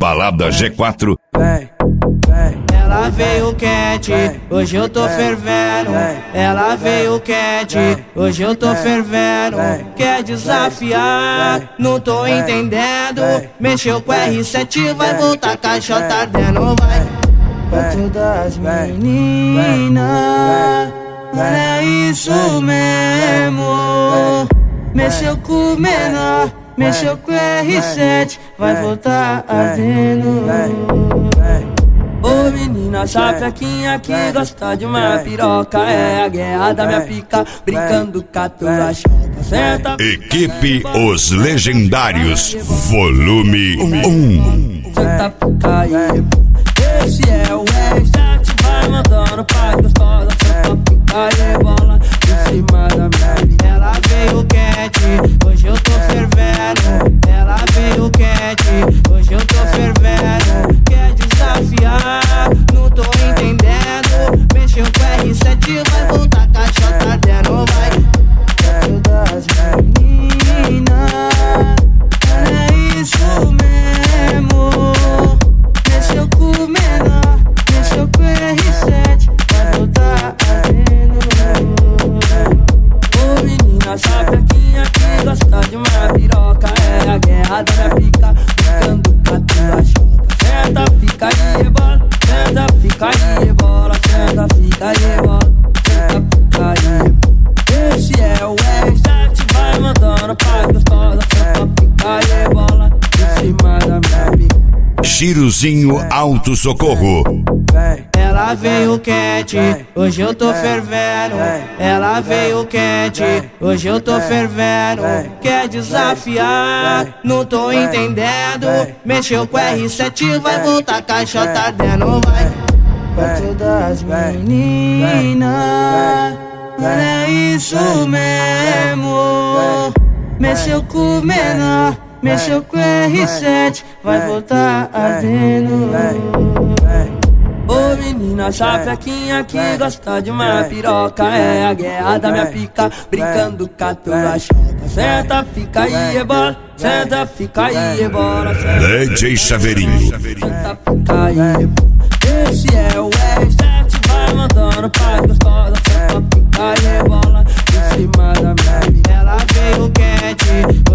Balada G4. Ela veio quente, hoje eu tô fervendo. Ela veio quente, hoje eu tô fervendo. Quer desafiar, não tô entendendo. Mexeu com R7, vai voltar caixota ardendo, vai. Pra todas as meninas, é isso mesmo. Mexeu com o menor, mexeu com R7, vai voltar ardendo. Ô menina chapequinha que gosta de uma piroca, é a guerra da minha pica, brincando com a tua chota. Senta. Equipe Os Legendários, volume 1. Senta pica aí. Esse é o R7, vai mandando pra gostosa. Senta pica e bola em cima da minha vida. Ela veio quente, hoje eu tô fervendo. Ela veio quente, hoje eu tô fervendo. Quer desafiar, não tô entendendo. Mexeu com R7, vai voltar caixota ardendo, vai. Pra todas as meninas, é isso mesmo. Mexeu com o menor, mexeu com R7, vai voltar ardendo. Ô menina chapequinha que gosta de uma piroca, é a guerra da minha pica, brincando com a tua chota. Senta, fica aí, rebola, senta, fica aí, rebola, senta, fica aí, rebola, senta, fica aí. Esse é o R7, vai mandando pra gostosa, senta, fica aí, rebola em cima da minha pica. Chiruzinho Auto Socorro. Ela veio quente, hoje eu tô fervendo. Ela veio quente, hoje eu tô fervendo. Quer desafiar, não tô entendendo. Mexeu com R7, vai voltar caixota ardendo, vai. Pra todas as meninas, é isso mesmo. Mexeu com o menor, mexeu com R7, vai voltar ardendo. Ô menina chapequinha que gosta de uma piroca, é a guerra da minha pica, brincando com a tua chota. Senta, fica aí, rebola, senta, fica aí, rebola, DJ Chaveirinho. senta, fica aí, rebola. Esse é o R7, vai mandando pra gostosa, senta, fica aí, rebola em cima da minha vida. Ela veio quente,